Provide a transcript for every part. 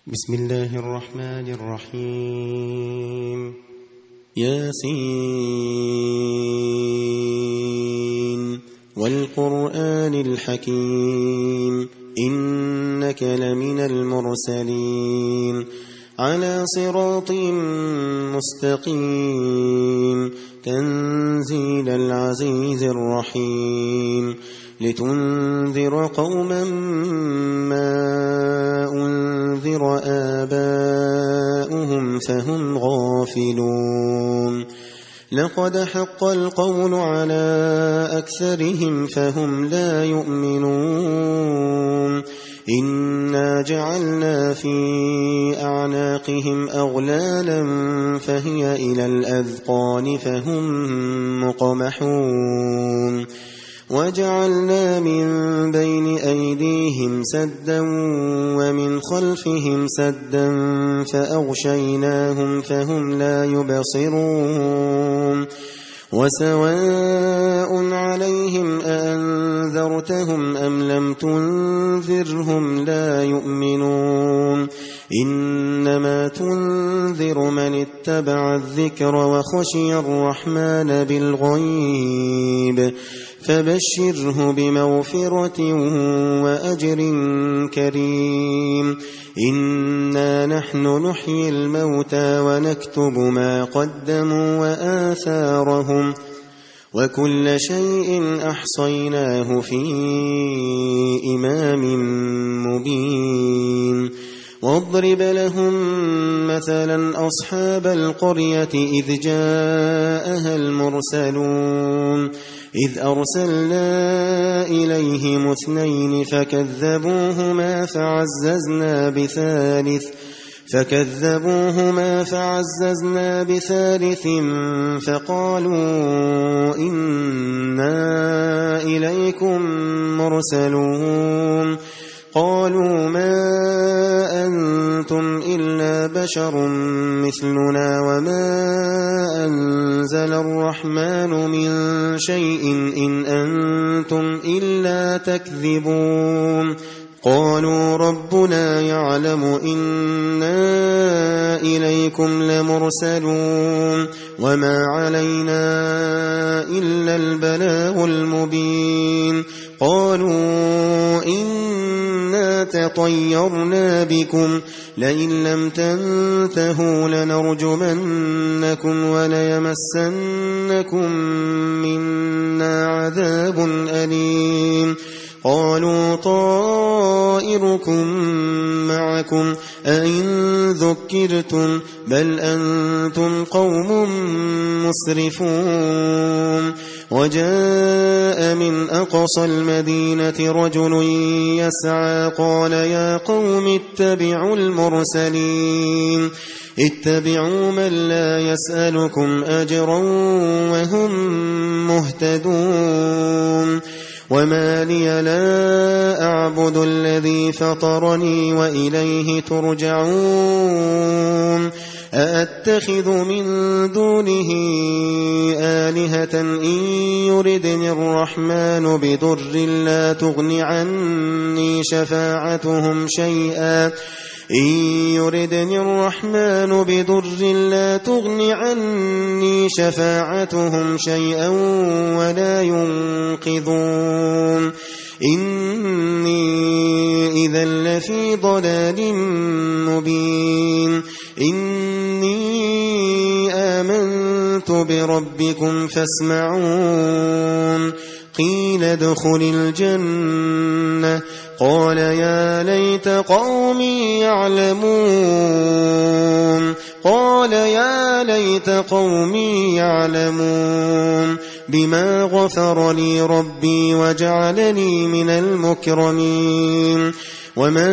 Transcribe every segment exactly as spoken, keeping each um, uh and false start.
بسم الله الرحمن الرحيم. ياسين والقرآن الحكيم إنك لمن المرسلين على صراط مستقيم تنزيل العزيز الرحيم لتنذر قوما ما أنذر آباؤهم فهم غافلون لقد حق القول على أكثرهم فهم لا يؤمنون إنا جعلنا في أعناقهم أغلالا فهي إلى الأذقان فهم مقمحون وجعلنا من بين أيديهم سدا ومن خلفهم سدا فأغشيناهم فهم لا يبصرون وسواء عليهم أأنذرتهم أم لم تنذرهم لا يؤمنون إنما تنذر من اتبع الذكر وخشي الرحمن بالغيب فبشره بمغفرة وأجر كريم إنا نحن نحيي الموتى ونكتب ما قدموا وآثارهم وكل شيء أحصيناه في إمام مبين واضرب لهم مثلا أصحاب القرية إذ جاءها المرسلون إذ أرسلنا إليهم اثنين فكذبوهما فعززنا بثالث فكذبوهما فعززنا بثالث فقالوا إنا إليكم مرسلون قالوا ما أنتم إلا بشر مثلنا وما أنزل الرحمن من شيء إن أنتم إلا تكذبون قالوا ربنا يعلم إنا إليكم لمرسلون وما علينا إلا البلاغ المبين قالوا إنا تطيرنا بكم لئن لم تنتهوا لنرجمنكم وليمسنكم منا عذاب أليم قالوا طائركم معكم أئن ذكرتم بل أنتم قوم مسرفون وجاء من أقصى المدينة رجل يسعى قال يا قوم اتبعوا المرسلين اتبعوا من لا يسألكم أجرا وهم مهتدون وما لي لا أعبد الذي فطرني وإليه ترجعون أأتخذ من دونه آلهة إن يردني الرحمن بضر لا تغن عني شفاعتهم شيئا إن يردني الرحمن بضر لا تغن عني شفاعتهم شيئا ولا ينقذون إني إذا لفي ضلال مبين إني آمنت بربكم فاسمعون قيل ادخل الجنة قال يا ليت قومي يعلمون قال يا ليت قومي يعلمون بما غفر لي ربي وجعلني من المكرمين وما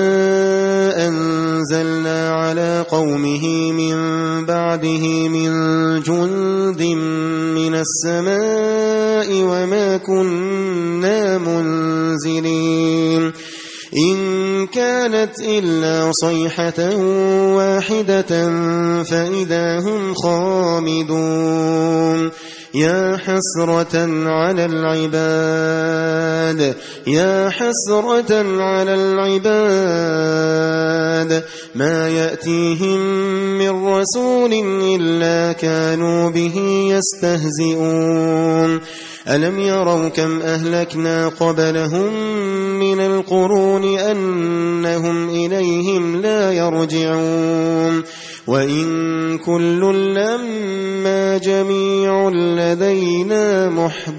أنزلنا على قومه من بعده من جند من السماء وما كنا منزلين إن كانت إلا صيحة واحدة فإذا هم خامدون يا حسرة على العباد يا حسرة على العباد ما يأتيهم من رسول إلا كانوا به يستهزئون ألم يروا كم أهلكنا قبلهم من القرون أنهم إليهم لا يرجعون وإن كل لما جميع لدينا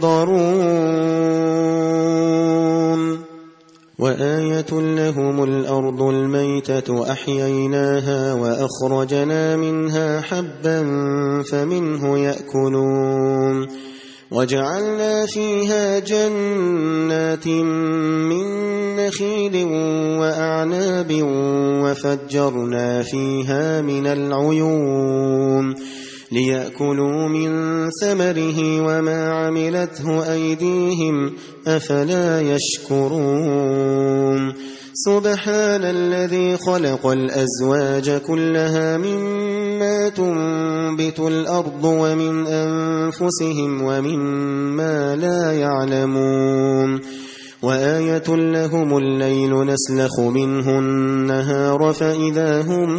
محضرون وآية لهم الأرض الميتة أحييناها وأخرجنا منها حبا فمنه يأكلون وجعلنا فيها جنات من نخيل وأعناب وفجرنا فيها من العيون ليأكلوا من ثمره وما عملته أيديهم أفلا يشكرون سبحان الذي خلق الأزواج كلها مما تنبت الأرض ومن أنفسهم ومما لا يعلمون وآية لهم الليل نسلخ منه النهار فإذا هم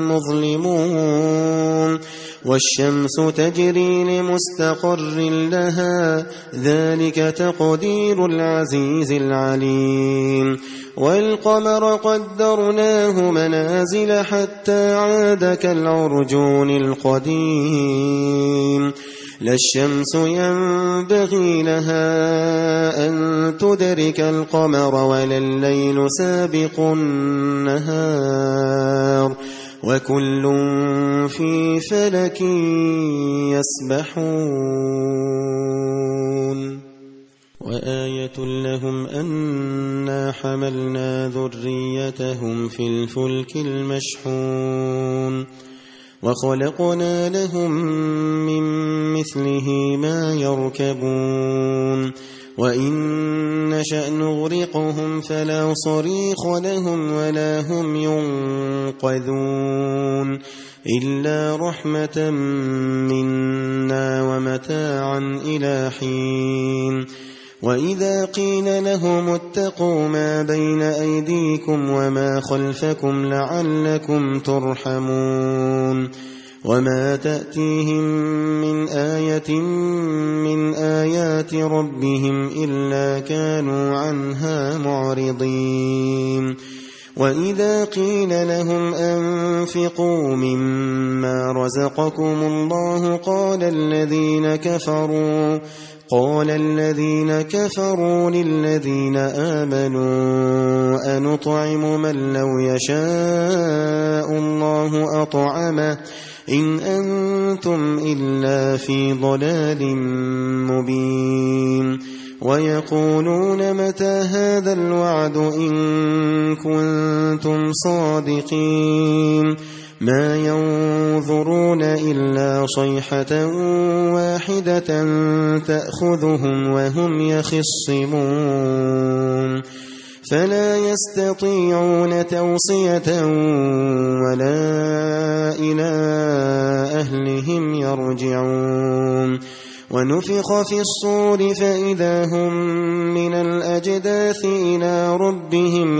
مظلمون والشمس تجري لمستقر لها ذلك تقدير العزيز العليم والقمر قدرناه منازل حتى عاد كالعرجون القديم لا الشمس ينبغي لها أن تدرك القمر ولا الليل سابق النهار وكل في فلك يسبحون وآية لهم أنا حملنا ذريتهم في الفلك المشحون وخلقنا لهم من مثله ما يركبون وإن نشأ نغرقهم فلا صريخ لهم ولا هم ينقذون إلا رحمة منا ومتاعا إلى حين وإذا قيل لهم اتقوا ما بين أيديكم وما خلفكم لعلكم ترحمون وما تأتيهم من آية من آيات ربهم إلا كانوا عنها معرضين وإذا قيل لهم أنفقوا مما رزقكم الله قال الذين كفروا قال الذين كفروا للذين آمنوا أنطعم من لو يشاء الله أطعمه إن أنتم إلا في ضلال مبين ويقولون متى هذا الوعد إن كنتم صادقين ما ينظرون إلا صيحة واحدة تأخذهم وهم يخصمون فلا يستطيعون توصية ولا إلى أهلهم يرجعون ونفخ في الصور فإذا هم من الأجداث إلى ربهم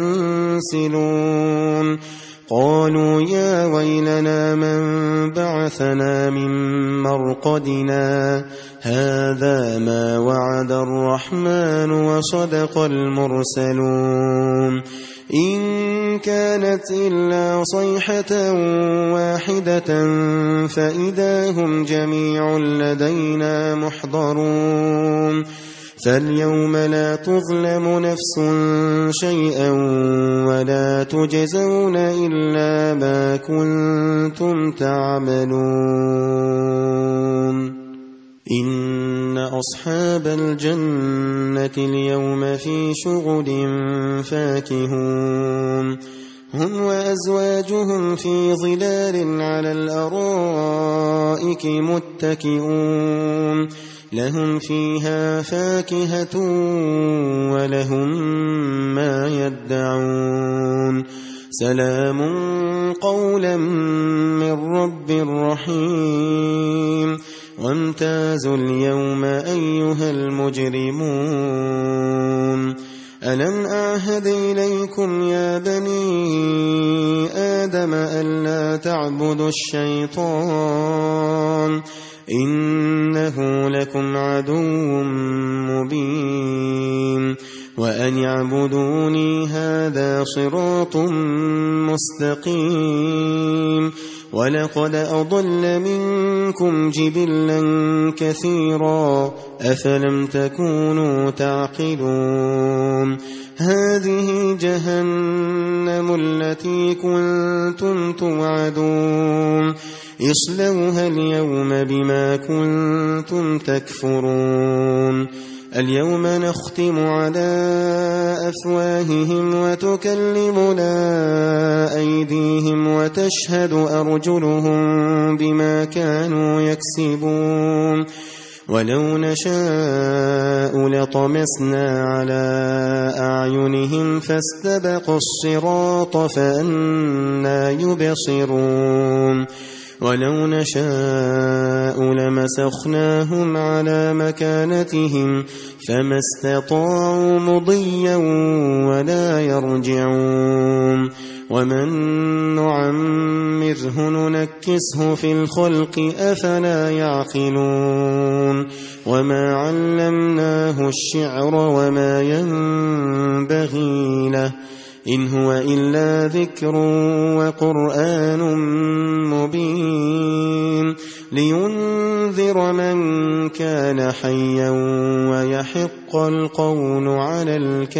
ينسلون قالوا يا ويلنا من بعثنا من مرقدنا هذا ما وعد الرحمن وصدق المرسلون إن كانت إلا صيحة واحدة فإذا هم جميع لدينا محضرون فاليوم لا تظلم نفس شيئا ولا تجزون إلا ما كنتم تعملون إن أصحاب الجنة اليوم في شغل فاكهون هم وأزواجهم في ظلال على الأرائك متكئون لهم فيها فاكهة ولهم ما يدعون سلام قولا من رب رحيم وامتازوا اليوم أيها المجرمون ألم أعهد إليكم يا بني آدم ألا تعبدوا الشيطان إنه لكم عدو مبين وأن اعبدوني هذا صراط مستقيم ولقد أضل منكم جبلا كثيرا أفلم تكونوا تعقلون هذه جهنم التي كنتم توعدون اصلوها اليوم بما كنتم تكفرون اليوم نختم على أفواههم وتكلمنا أيديهم وتشهد أرجلهم بما كانوا يكسبون ولو نشاء لطمسنا على أعينهم فاستبقوا الصراط فأنى يبصرون ولو نشاء لمسخناهم على مكانتهم فما استطاعوا مضيا ولا يرجعون ومن نعمره ننكسه في الخلق أفلا يعقلون وما علمناه الشعر وما ينبغي له إن هو إلا ذكر وقرآن مبين لينذر من كان حيا ويحق القول على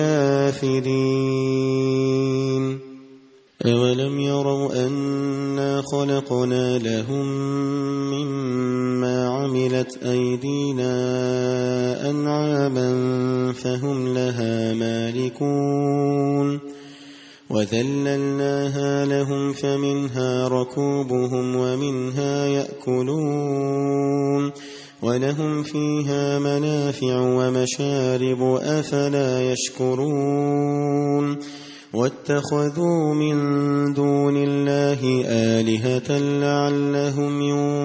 الكافرين أولم يروا أنا خلقنا لهم مما عملت أيدينا أنعاما فهم لها مالكون وذللناها لهم فمنها ركوبهم ومنها يأكلون ولهم فيها منافع ومشارب أفلا يشكرون واتخذوا من دون الله آلهة لعلهم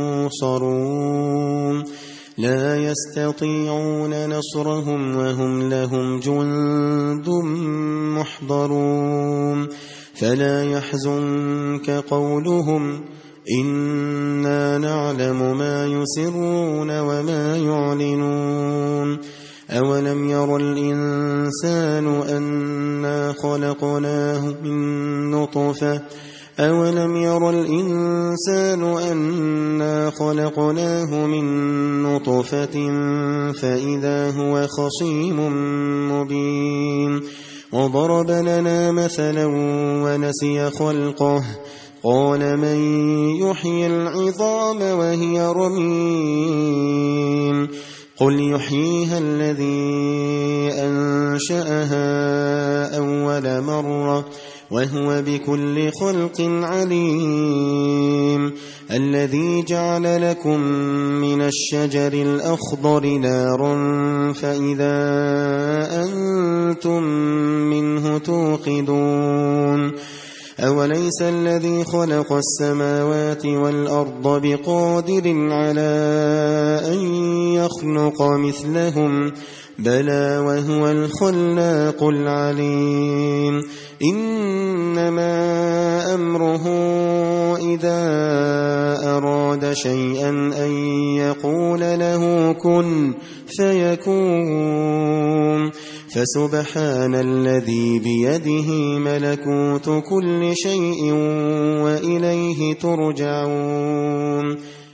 ينصرون لا يستطيعون نصرهم وهم لهم جند محضرون فلا يحزنك قولهم إنا نعلم ما يسرون وما يعلنون أولم ير الإنسان أنا خلقناه من نطفة أولم ير الإنسان أنا خلقناه من نطفة فإذا هو خصيم مبين وضرب لنا مثلا ونسي خلقه قال من يحيي العظام وهي رميم قل يحييها الذي أنشأها أول مرة وهو بكل خلق عليم الذي جعل لكم من الشجر الأخضر نارا فإذا أنتم منه توقدون أوليس الذي خلق السماوات والأرض بقادر على أن يخلق مثلهم بلى وهو الخلاق العليم إنما أمره إذا أراد شيئا أن يقول له كن فيكون فسبحان الذي بيده ملكوت كل شيء وإليه ترجعون